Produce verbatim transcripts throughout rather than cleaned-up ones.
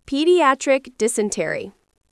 Pediatric dysentery.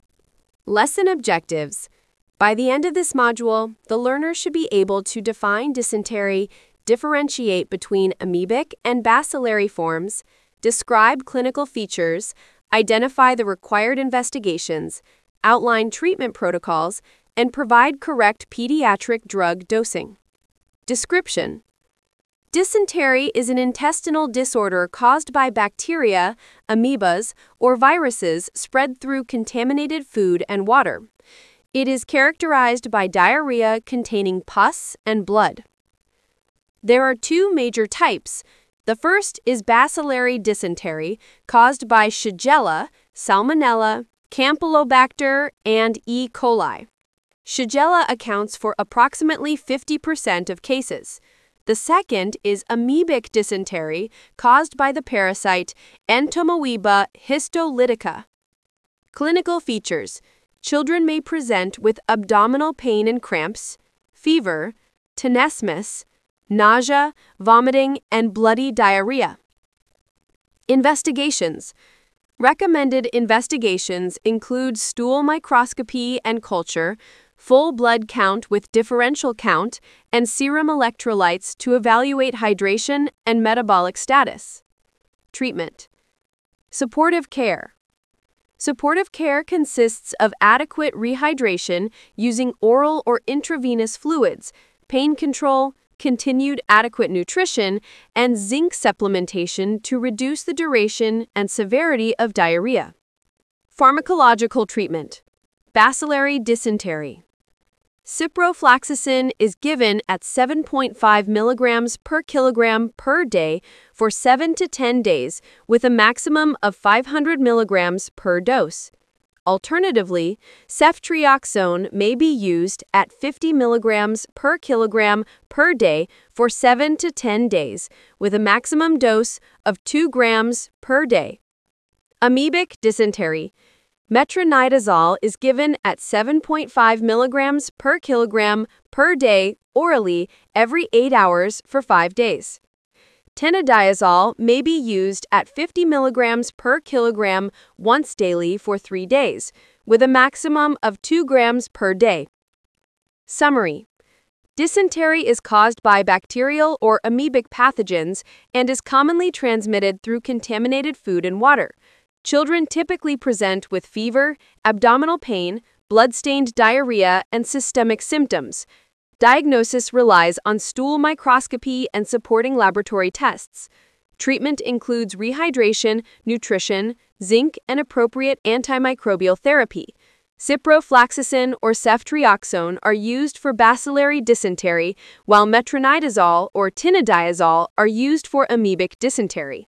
Lesson objectives. By the end of this module, the learner should be able to define dysentery, differentiate between amoebic and bacillary forms, describe clinical features, identify the required investigations, outline treatment protocols, and provide correct pediatric drug dosing. Description. Dysentery is an intestinal disorder caused by bacteria, amoebas, or viruses spread through contaminated food and water. It is characterized by diarrhea containing pus and blood. There are two major types. The first is bacillary dysentery, caused by Shigella, Salmonella, Campylobacter, and E. coli. Shigella accounts for approximately fifty percent of cases. The second is amoebic dysentery, caused by the parasite Entomoeba histolytica. Clinical features. Children may present with abdominal pain and cramps, fever, tenesmus, nausea, vomiting, and bloody diarrhea. Investigations. Recommended investigations include stool microscopy and culture, full blood count with differential count, and serum electrolytes to evaluate hydration and metabolic status. Treatment. Supportive care. Supportive care consists of adequate rehydration using oral or intravenous fluids, pain control, continued adequate nutrition, and zinc supplementation to reduce the duration and severity of diarrhea. Pharmacological treatment. Bacillary dysentery. Ciprofloxacin is given at seven point five milligrams per kilogram per day for seven to ten days with a maximum of five hundred milligrams per dose. Alternatively, ceftriaxone may be used at fifty milligrams per kilogram per day for seven to ten days with a maximum dose of two grams per day. Amoebic dysentery. Metronidazole is given at seven point five milligrams per kilogram per day orally every eight hours for five days. Tenediazole may be used at fifty milligrams per kilogram once daily for three days, with a maximum of two grams per day. Summary. Dysentery is caused by bacterial or amoebic pathogens and is commonly transmitted through contaminated food and water. Children typically present with fever, abdominal pain, blood-stained diarrhea, and systemic symptoms. Diagnosis relies on stool microscopy and supporting laboratory tests. Treatment includes rehydration, nutrition, zinc, and appropriate antimicrobial therapy. Ciprofloxacin or ceftriaxone are used for bacillary dysentery, while metronidazole or tenediazole are used for amoebic dysentery.